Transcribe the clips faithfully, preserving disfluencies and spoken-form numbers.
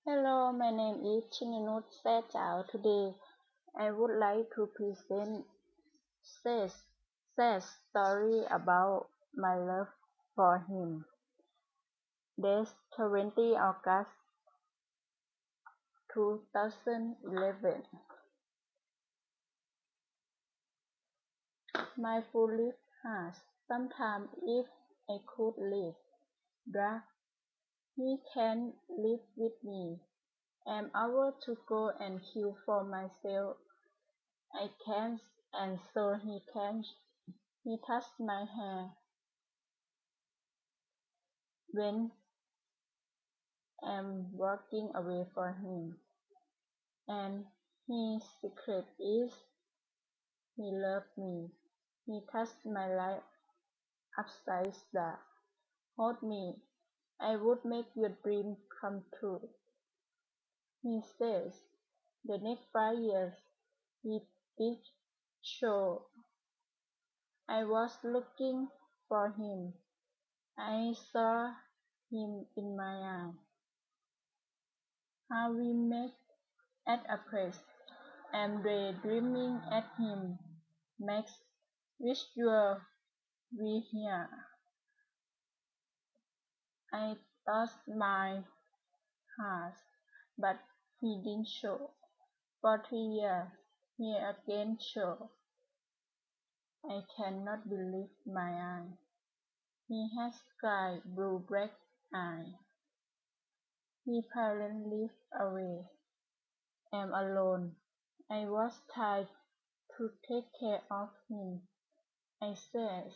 Hello, my name is Chinanut Sechao. Today, I would like to present Seth's sad story about my love for him. Date twentieth August twenty eleven. My foolish heart. Sometimes if I could live, drag he can live with me. I'm over to go and kill for myself. I can't, and so he can't. He touched my hair when I'm walking away from him, and his secret is he loved me. He touched my life upside down. Hold me, I would make your dream come true. He says the next five years he did show. I was looking for him. I saw him in my eye. How we met at a place. I'm daydreaming at him. Max, wish you were here. I lost my heart, but he didn't show. For three years, he again showed. I cannot believe my eyes. He has sky blue black eyes. His parents lived away. I'm alone. I was tired to take care of him. I said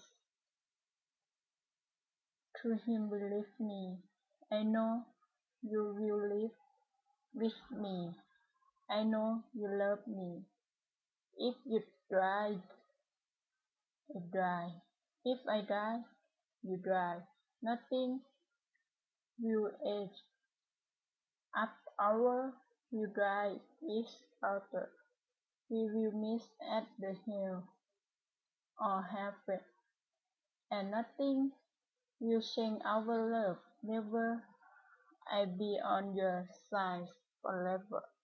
to him, believe me. I know you will live with me. I know you love me. If you die, I die. If I die, you die. Nothing will age. Up our you die each other. We will meet at the hill or heaven, and nothing will change our love. Never I be on your side forever.